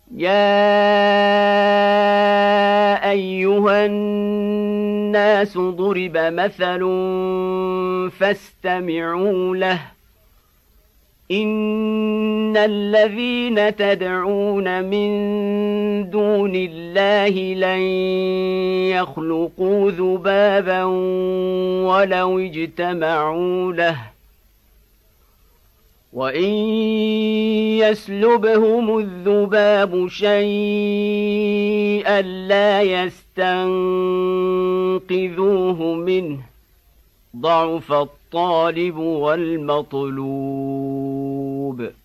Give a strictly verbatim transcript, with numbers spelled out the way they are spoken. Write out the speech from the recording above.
يا أيها الناس ضرب مثل فاستمعوا له إن الذين تدعون من دون الله لن يخلقوا ذبابا ولو اجتمعوا له وإن يسلبهم الذباب شيئا لا يستنقذوه منه ضعف الطالب والمطلوب